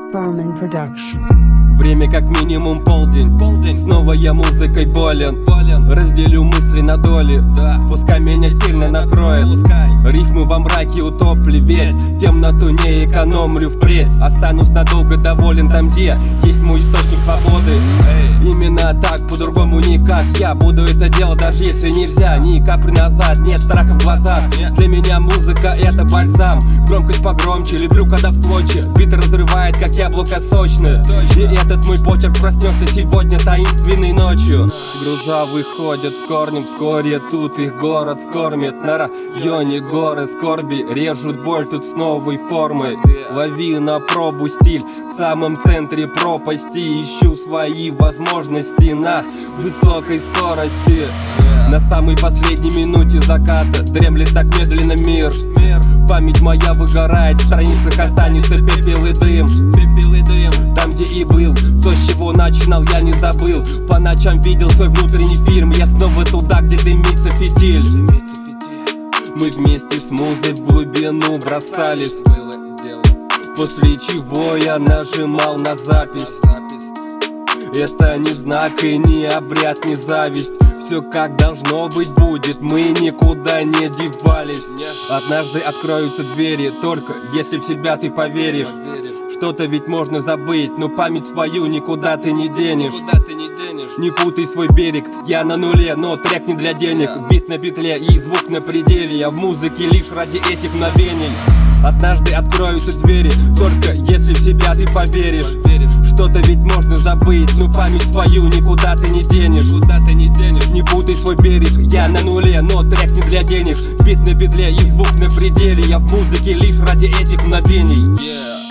Barman Production. Время как минимум полдень. Снова я музыкой болен. Разделю мысли на доли, пускай меня сильно накроет. Рифмы во мраке утопли, ведь темноту не экономлю впредь. Останусь надолго доволен там, где есть мой источник свободы. Именно так, по-другому никак. Я буду это делать, даже если нельзя. Ни капли назад, нет страха в глазах. Для меня музыка это бальзам. Громкость погромче, люблю когда в клочья. Бит разрывает, как яблоко сочное. И этот мой почерк проснется сегодня таинственной ночью. Груза выходят с корнем, вскоре тут их город скормит. На районе горы скорби режут боль тут с новой формой. Лови на пробу стиль, в самом центре пропасти. Ищу свои возможности на высокой скорости. На самой последней минуте заката дремлет так медленно мир. Память моя выгорает, в страницах останется пепел и дым. Там, где и был, то, с чего начинал, я не забыл. По ночам видел свой внутренний фильм. Я снова туда, где дымится фитиль. Мы вместе с музой в глубину бросались, после чего я нажимал на запись. Это не знак и не обряд, не зависть. Все как должно быть будет, мы никуда не девались. Однажды откроются двери, только если в себя ты поверишь. Что-то ведь можно забыть, но память свою никуда ты не денешь. Не путай свой берег, я на нуле, но трек не для денег. Бит на петле и звук на пределе, я в музыке лишь ради этих мгновений. Однажды откроются двери, только если в себя ты поверишь. Что-то ведь можно забыть, но память свою никуда ты не денешь. Не путай свой берег, я на нуле, но трек не для денег. Бит на петле и звук на пределе, я в музыке лишь ради этих мгновений.